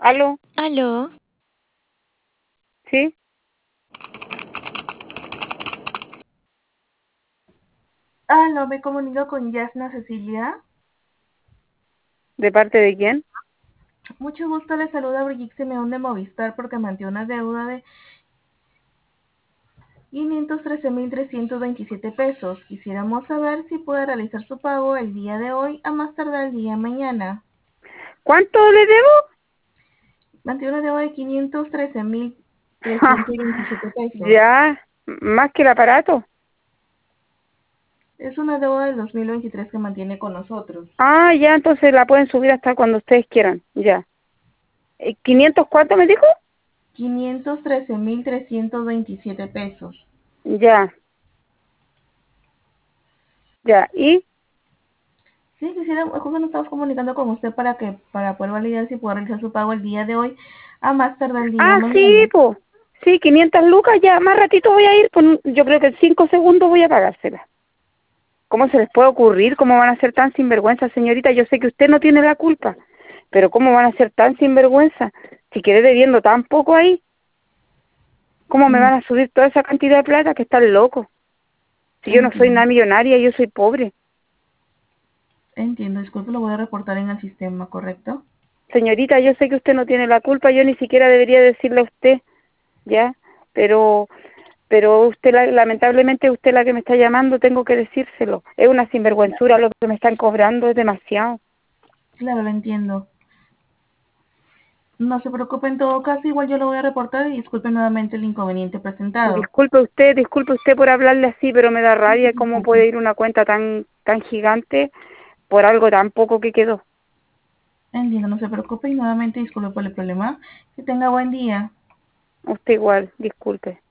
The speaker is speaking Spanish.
¿Aló? Aló, ¿Sí? Aló, me comunico con Yasna Cecilia. ¿De parte de quién? Mucho gusto, le saluda Brigitte Simeón de Movistar porque mantiene una deuda de 513.327 pesos. Quisiéramos saber si puede realizar su pago el día de hoy a más tardar el día de mañana. ¿Cuánto le debo? Mantiene una deuda de 513.327 pesos. Ya, más que el aparato. Es una deuda del 2023 que mantiene con nosotros. Ah, ya, entonces la pueden subir hasta cuando ustedes quieran, ya. ¿500 cuánto me dijo? 513.327 pesos. Ya, ya. ¿Y? Sí, justo nos estamos comunicando con usted para poder validar si puede realizar su pago el día de hoy a más tardar el día de Ah, sí, mañana. pues. Sí, 500 lucas, ya, más ratito voy a ir, pues yo creo que en 5 segundos voy a pagársela. ¿Cómo se les puede ocurrir? ¿Cómo van a ser tan sinvergüenza, señorita? Yo sé que usted no tiene la culpa, pero ¿cómo van a ser tan sinvergüenza? Si quedé debiendo tan poco ahí, ¿cómo me Mm, van a subir toda esa cantidad de plata? Que están locos. Si yo no soy Entiendo, nada millonaria, yo soy pobre. entiendo, disculpe, lo voy a reportar en el sistema, ¿correcto? Señorita, yo sé que usted no tiene la culpa, yo ni siquiera debería decirle a usted, ¿ya? Pero usted, lamentablemente, usted la que me está llamando, tengo que decírselo. Es una sinvergüenzura lo que me están cobrando, es demasiado. Claro, lo entiendo. No se preocupe, en todo caso, igual yo lo voy a reportar y disculpe nuevamente el inconveniente presentado. Disculpe usted por hablarle así, pero me da No se rabia cómo preocupe. puede ir una cuenta tan gigante por algo tan poco que quedó. Entiendo, no se preocupe y nuevamente disculpe por el problema. Que tenga buen día. Usted igual, disculpe.